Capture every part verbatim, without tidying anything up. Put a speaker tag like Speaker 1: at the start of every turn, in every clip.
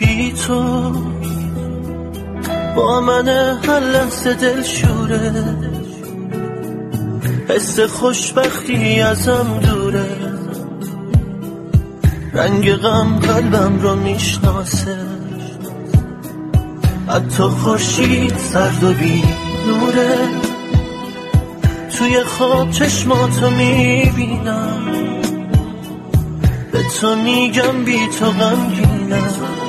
Speaker 1: بی تو با من هر لحظه دل شوره، حس خوشبختی ازم دوره، رنگ غم قلبم رو میشناسه، حتی خورشید سرد و بی نوره، توی خواب چشماتو میبینم، به تو میگم بی تو غمگینم،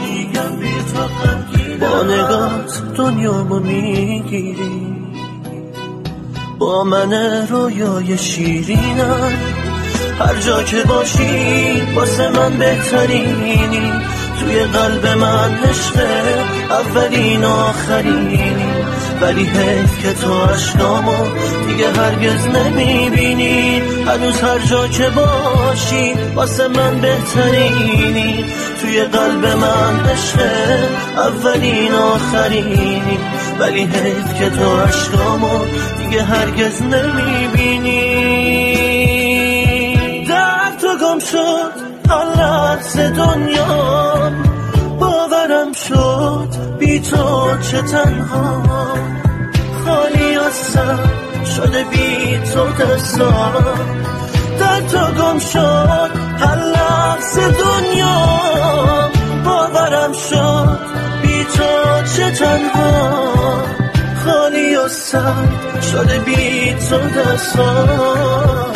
Speaker 1: با نگات دنیامو میگیری، با من رویای شیرینم، هر جا که باشی واسه من بهترینی، توی قلب من عشق اولین آخرینی، ولی حیف که تو عشقامو دیگه هرگز نمیبینی، هنوز هر جا که باشی واسه من بهترینی، توی قلب من عشق اولین آخرینی، ولی حیف که تو عشقامو دیگه هرگز نمیبینی. در تو گم شد هر لحظه دنیام، باورم شد بی تو چه تنها، خالی از سر شده بی تو دستام، در تو گم شد هر لحظه دنیام، باورم شد بی تو چه تنها، خالی از سر شده بی تو دستام.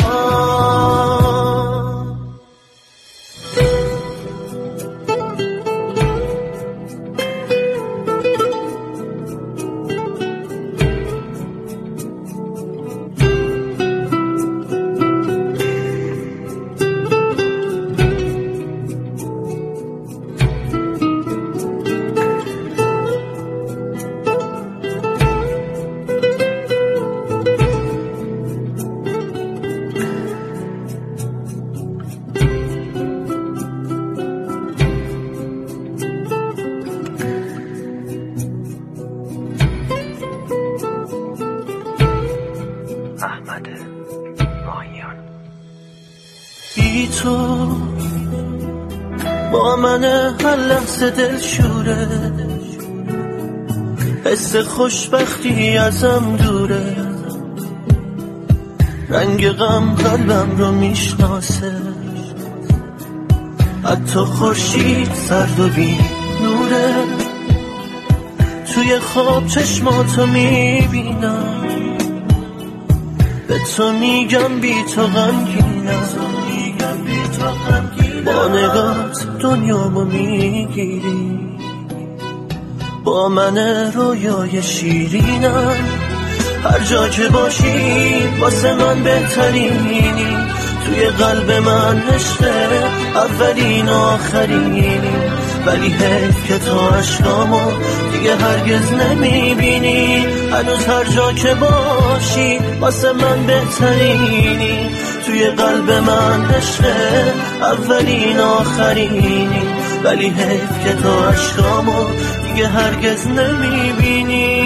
Speaker 2: احمد ماهیان.
Speaker 1: بی تو با من هر لحظه دل شوره، حس خوشبختی ازم دوره، رنگ غم قلبم رو میشناسه، حتی خورشید سرد و بی نوره، توی خواب چشماتو میبینم، به تو میگم بی تو غمگینم، با نگات دنیامو میگیری، با من رویای شیرینم، هر جا که باشی واسه من بهترینی، توی قلب من عشق اولین آخرینی، ولی حیف که تو عشقامو دیگه هرگز نمیبینی، هنوز هر جا که باشی واسه من بهترینی، توی قلب من عشق اولین آخرینی، ولی حیف که تو عشقامو دیگه هرگز نمیبینی.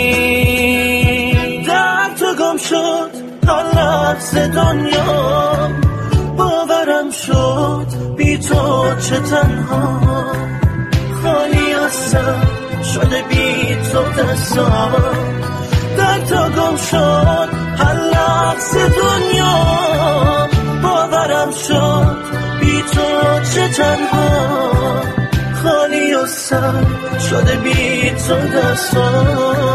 Speaker 1: در تو گم شد هر لحظه دنیام، باورم شد بی تو چه تنها، خالی از سر شده بی تو دستام، در تو گم شد هر لحظه دنیام، باورم شد بی تو چه تنها، خالی از سر شده بی تو دستام.